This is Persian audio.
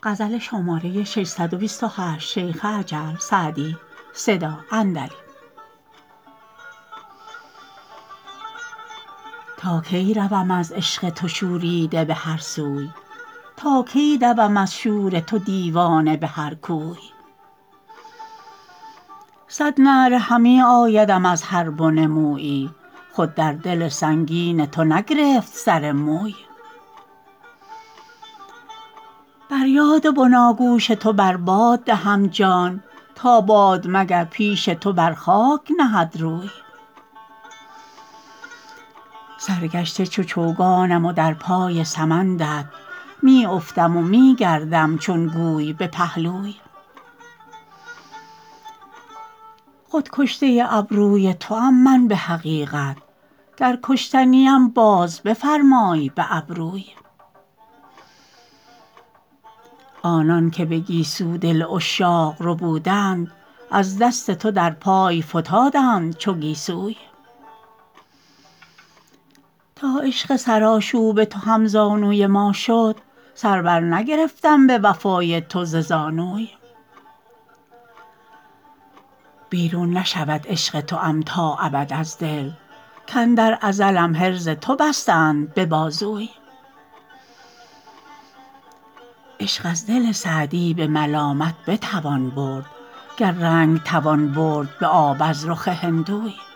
تا کی روم از عشق تو شوریده به هر سوی تا کی دوم از شور تو دیوانه به هر کوی صد نعره همی آیدم از هر بن مویی خود در دل سنگین تو نگرفت سر موی بر یاد بناگوش تو بر باد دهم جان تا باد مگر پیش تو بر خاک نهد روی سرگشته چو چوگانم و در پای سمندت می افتم و می گردم چون گوی به پهلوی خود کشته ابروی توام من به حقیقت گر کشتنیم باز بفرمای به ابروی آنان که به گیسو دل عشاق ربودند از دست تو در پای فتادند چو گیسوی تا عشق سرآشوب تو هم زانوی ما شد سر برنگرفتم به وفای تو ز زانوی بیرون نشود عشق توام تا ابد از دل کاندر ازلم حرز تو بستند به بازوی عشق از دل سعدی به ملامت بتوان برد گر رنگ توان برد به آب از رخ هندوی